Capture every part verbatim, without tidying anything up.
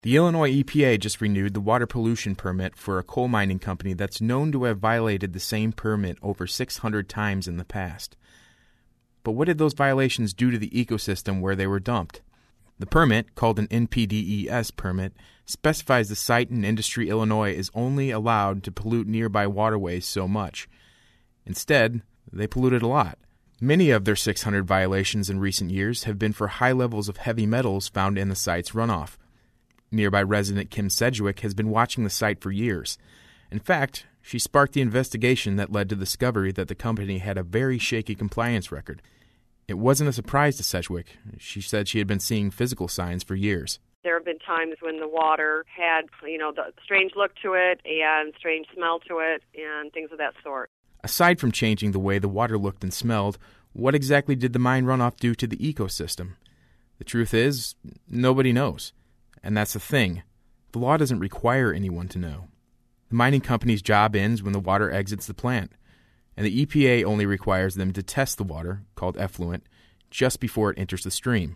The Illinois E P A just renewed the water pollution permit for a coal mining company that's known to have violated the same permit over six hundred times in the past. But what did those violations do to the ecosystem where they were dumped? The permit, called an N P D E S permit, specifies the site in Industry, Illinois is only allowed to pollute nearby waterways so much. Instead, they polluted a lot. Many of their six hundred violations in recent years have been for high levels of heavy metals found in the site's runoff. Nearby resident Kim Sedgwick has been watching the site for years. In fact, she sparked the investigation that led to the discovery that the company had a very shaky compliance record. It wasn't a surprise to Sedgwick. She said she had been seeing physical signs for years. There have been times when the water had, you know, the strange look to it and strange smell to it and things of that sort. Aside from changing the way the water looked and smelled, what exactly did the mine runoff do to the ecosystem? The truth is, nobody knows. And that's the thing. The law doesn't require anyone to know. The mining company's job ends when the water exits the plant, and the E P A only requires them to test the water, called effluent, just before it enters the stream.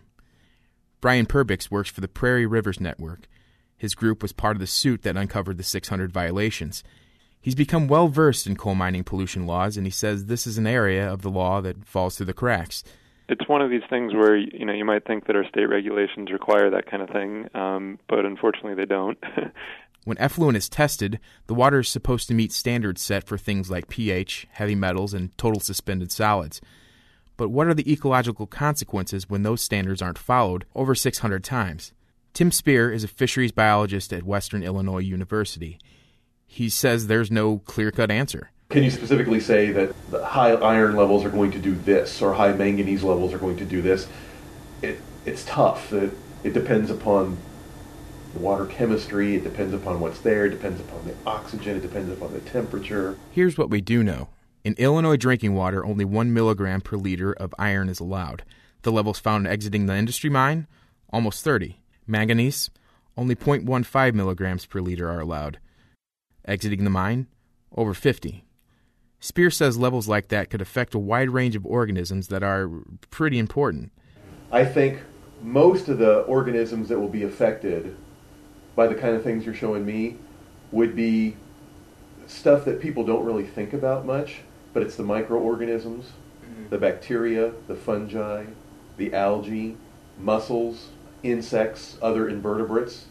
Brian Perbix works for the Prairie Rivers Network. His group was part of the suit that uncovered the six hundred violations. He's become well-versed in coal mining pollution laws, and he says this is an area of the law that falls through the cracks. It's one of these things where, you know, you might think that our state regulations require that kind of thing, um, but unfortunately they don't. When effluent is tested, the water is supposed to meet standards set for things like pH, heavy metals, and total suspended solids. But what are the ecological consequences when those standards aren't followed over six hundred times? Tim Spear is a fisheries biologist at Western Illinois University. He says there's no clear-cut answer. Can you specifically say that the high iron levels are going to do this or high manganese levels are going to do this? It, it's tough. It, it depends upon the water chemistry, it depends upon what's there, it depends upon the oxygen, it depends upon the temperature. Here's what we do know. In Illinois drinking water, only one milligram per liter of iron is allowed. The levels found exiting the Industry mine, almost thirty. Manganese, only zero point one five milligrams per liter are allowed. Exiting the mine, over fifty. Spear says levels like that could affect a wide range of organisms that are pretty important. I think most of the organisms that will be affected by the kind of things you're showing me would be stuff that people don't really think about much, but it's the microorganisms, mm-hmm. the bacteria, the fungi, the algae, mussels, insects, other invertebrates,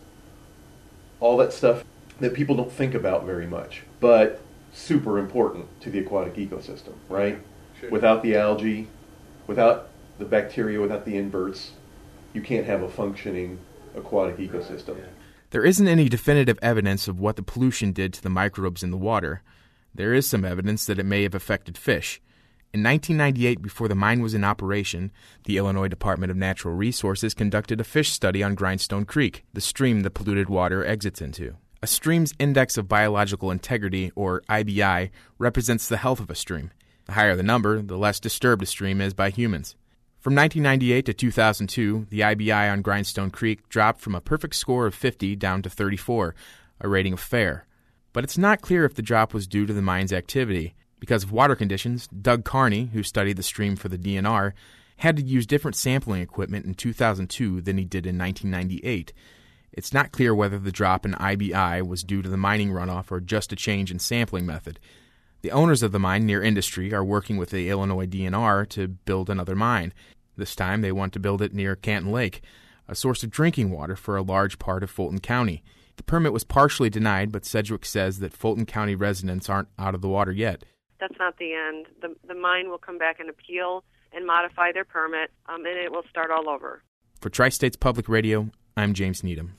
all that stuff that people don't think about very much, but super important to the aquatic ecosystem, right? Sure. Without the algae, without the bacteria, without the inverts, you can't have a functioning aquatic ecosystem. Yeah. There isn't any definitive evidence of what the pollution did to the microbes in the water. There is some evidence that it may have affected fish. In nineteen ninety-eight, before the mine was in operation, the Illinois Department of Natural Resources conducted a fish study on Grindstone Creek, the stream the polluted water exits into. A stream's Index of Biological Integrity, or I B I, represents the health of a stream. The higher the number, the less disturbed a stream is by humans. From nineteen ninety-eight to two thousand two, the I B I on Grindstone Creek dropped from a perfect score of fifty down to thirty-four, a rating of fair. But it's not clear if the drop was due to the mine's activity. Because of water conditions, Doug Carney, who studied the stream for the D N R, had to use different sampling equipment in two thousand two than he did in nineteen ninety-eight. It's not clear whether the drop in I B I was due to the mining runoff or just a change in sampling method. The owners of the mine near Industry are working with the Illinois D N R to build another mine. This time they want to build it near Canton Lake, a source of drinking water for a large part of Fulton County. The permit was partially denied, but Sedgwick says that Fulton County residents aren't out of the water yet. That's not the end. The, the mine will come back and appeal and modify their permit, um, and it will start all over. For Tri-States Public Radio, I'm James Needham.